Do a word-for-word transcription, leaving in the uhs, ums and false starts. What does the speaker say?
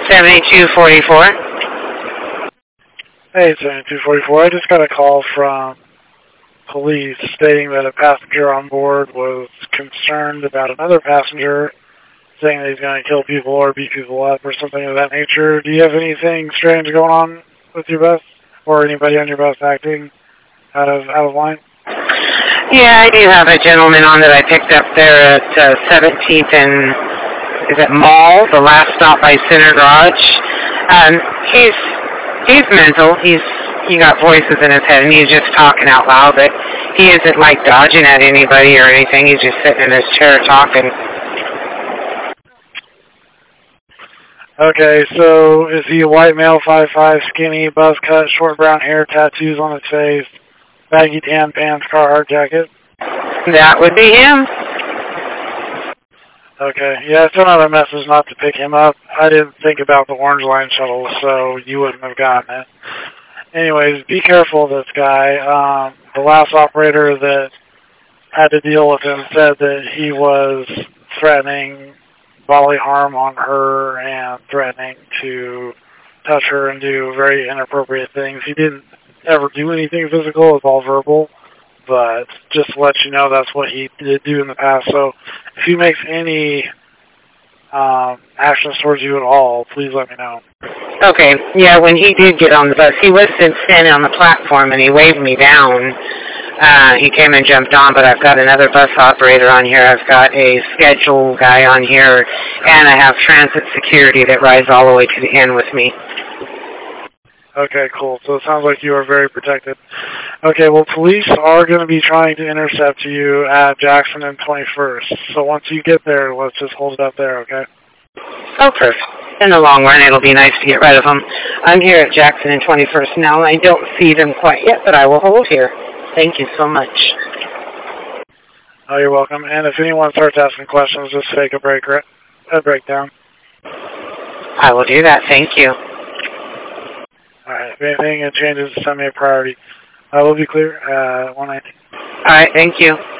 seventy-two forty-four. Hey, seventy-two forty-four. I just got a call from police stating that a passenger on board was concerned about another passenger, saying that he's going to kill people or beat people up or something of that nature. Do you have anything strange going on with your bus, or anybody on your bus acting out of out of line? Yeah, I do have a gentleman on that I picked up there at uh, seventeenth and, is it Mall, the last stop by Center Garage. Um, he's, he's mental. He's, he got voices in his head and he's just talking out loud, but he isn't like dodging at anybody or anything. He's just sitting in his chair talking. Okay, so is he a white male, five five, skinny, buzz cut, short brown hair, tattoos on his face, baggy tan pants, Carhartt jacket? That would be him. Okay, yeah, I sent out a message not to pick him up. I didn't think about the Orange Line shuttle, so you wouldn't have gotten it. Anyways, be careful of this guy. Um, the last operator that had to deal with him said that he was threatening bodily harm on her and threatening to touch her and do very inappropriate things. He didn't ever do anything physical. It was all verbal. But just to let you know, that's what he did do in the past. So if he makes any um, actions towards you at all, please let me know. Okay, yeah, when he did get on the bus, he was standing on the platform and he waved me down. Uh, he came and jumped on, but I've got another bus operator on here. I've got a schedule guy on here, and I have transit security that rides all the way to the end with me. Okay, cool. So it sounds like you are very protected. Okay, well, police are going to be trying to intercept you at Jackson and twenty-first. So once you get there, let's just hold it up there, okay? Oh, perfect. In the long run, it'll be nice to get rid of them. I'm here at Jackson and twenty-first now, and I don't see them quite yet, but I will hold here. Thank you so much. Oh, you're welcome. And if anyone starts asking questions, just take a break, a breakdown. I will do that. Thank you. All right. If anything changes, send me a priority. I will be clear. Uh, one nineteen. All right. Thank you.